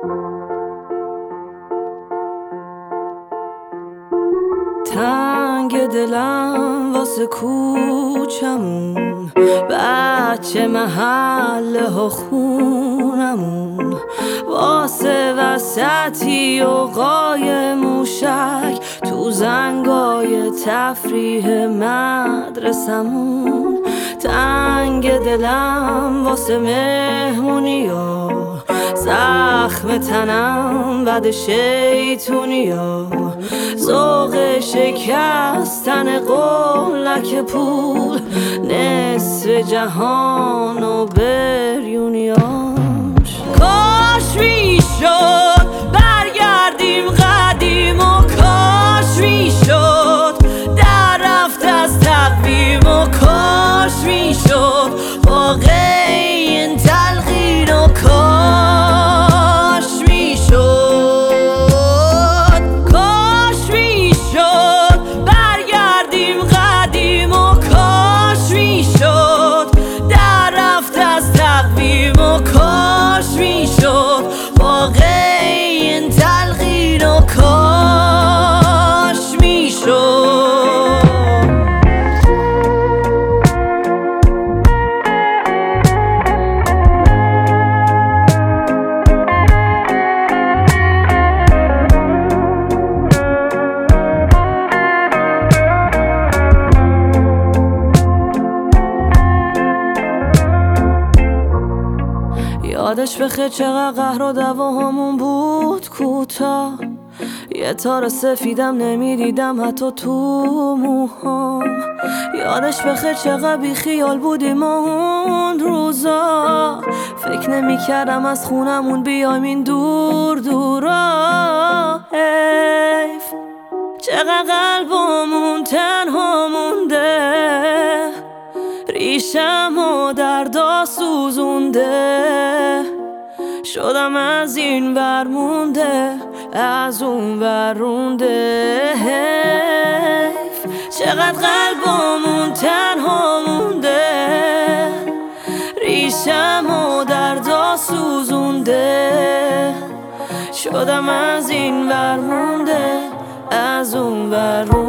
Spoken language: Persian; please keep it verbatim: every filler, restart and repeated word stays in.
تنگ دلم واسه کوچمون، بچه محله ها خونمون، واسه وسطی و قای موشک تو زنگای تفریح مدرسمون. تنگ دلم واسه مهمونیا، زخم تنم بد شیطونیا، ذوق شکستن قولک پول، نصف جهان و بریونیاش. کاش میشد برگردیم قدیم و کاش میشد در رفت از تقویم و کاش میشد واقع این تلقین و کاش میشد کاش میشد برگردیم قدیم و کاش میشد در رفت از تقویم و کاش میشد واقع این تلقین و کاش میشد. یادش بخیر چقدر قهر و دعواهامون بود کوتاه، یه تار سفیدم نمیدیدم حتی تو موهام. یادش بخیر چقدر بی خیال بودیم اون روزا، فکر نمیکردم از خونمون بیایم این دور دورا. حیف چقدر قلبمون تنها مونده، ریشم و دردا سوزونده، شدم از این ور مونده از اون ور رونده. حیف چقدر قلبمون تنها مونده، ریشم و دردا سوزونده، شدم از این ور مونده از اون ور رونده.